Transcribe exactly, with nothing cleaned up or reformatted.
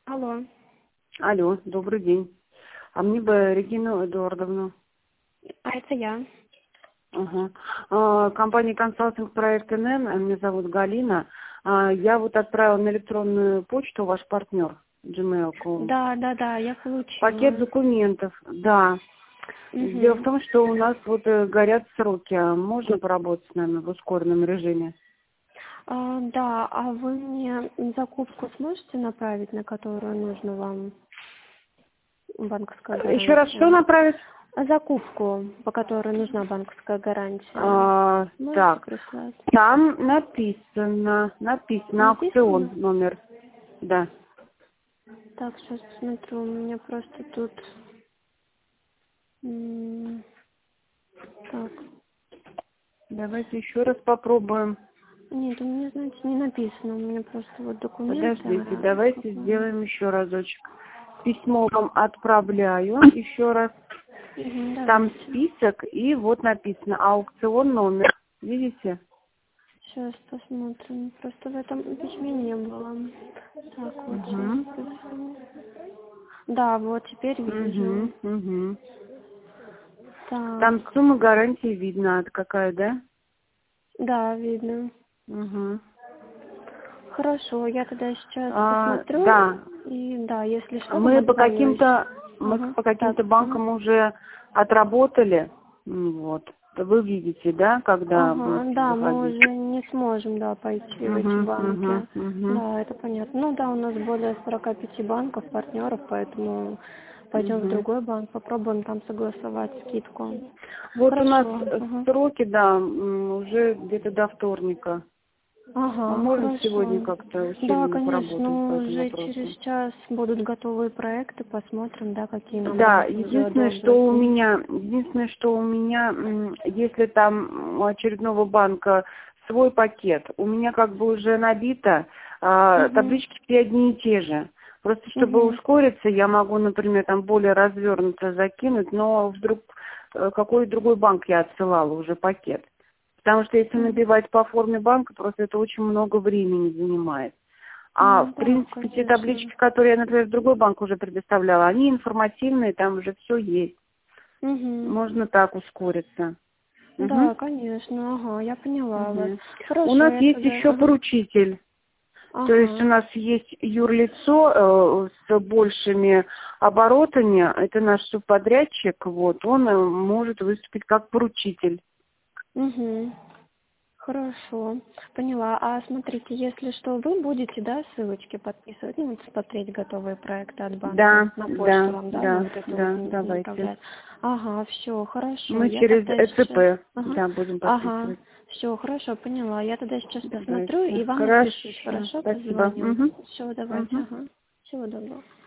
Алло. Алло, добрый день. А мне бы Регину Эдуардовну. А это я. Ага. А, компания консалтинг проект эн эн, меня зовут Галина. А, я вот отправила на электронную почту ваш партнер Gmail точка com Да, да, да, я пакет получила. документов. Да. Дело в Угу. том, что у нас вот э, горят сроки. А можно поработать с нами в ускоренном режиме? А, да, а вы мне закупку сможете направить, на которую нужно вам банковская Еще раз что гарантия? направить? А закупку, по которой нужна банковская гарантия, А, можете так. прислать? Там написано, написано аукцион Написано? номер. Да. Так, сейчас посмотрю, у меня просто тут... м, Так, Давайте еще раз попробуем. нет, у меня, знаете, не написано, у меня просто вот документы. Подождите, а, давайте какой- сделаем еще разочек. Письмо вам отправляю еще раз. Мгм, Там давайте. список и вот написано аукцион номер. Видите? Сейчас посмотрим. Просто в этом письме не было. Так, вот сейчас Угу. пишу. Да, вот теперь вижу. Угу. Угу. Там Так, сумма гарантии видно, от какая, да? да, видно. Угу. Хорошо, я тогда сейчас А, посмотрю. да, И да, если что, вам мы по отзвонюсь. каким-то мы Ага, по так. каким-то Ага, банкам уже отработали. М, Вот. Вы видите, да, когда ага, будете да, мы заходить? уже не сможем, да, пойти в эти Угу, угу, банки. угу, Да, это понятно. Ну да, у нас более сорока пяти банков, партнеров, поэтому пойдем в угу. другой банк, попробуем там согласовать скидку. Вот у нас Хорошо. э, Ага, сроки, да, м, уже где-то до вторника. Мы ага, можем сегодня хорошо. как-то Да, усиленно поработать по конечно, этому уже через вопросу. час будут готовые проекты, посмотрим, да, какие нам Да, банки уже единственное, одобрят. что у Мгм. меня, единственное, что у меня, м, если там у очередного банка свой пакет, у меня как бы уже набито, а, Угу. таблички все одни и те же. Просто чтобы Угу. ускориться, я могу, например, там более развернуто закинуть, но вдруг э, какой другой банк я отсылала уже пакет. Потому что если набивать по форме банка, просто это очень много времени занимает. А, Ну в да, принципе, те конечно. таблички, которые я, например, в другой банк уже предоставляла, они информативные, там уже все есть. Угу. Можно так ускориться. Мгм. Да, конечно, ага, я поняла вас. Мгм. У Хорошо, нас я есть тогда, еще ага, поручитель. То есть у ага. нас есть юрлицо э, с большими оборотами. Это наш субподрядчик. Вот, он э, может выступить как поручитель. Угу. Хорошо, поняла. А смотрите, если что, вы будете, да, ссылочки подписывать, ну, вот смотреть готовые проекты от банка Да, на почту да, вам, да, на да, вот эту вот да, н- давайте. направлять? Ага, все, хорошо. Мы Я через тогда сейчас, ЭЦП, ага, да, будем ага, подписывать. все, хорошо, поняла. Я тогда сейчас посмотрю Давайте. и вам отпишусь, Хорошо. хорошо, Спасибо. позвоню. Угу. Все, давайте, Угу. ага. Всего доброго.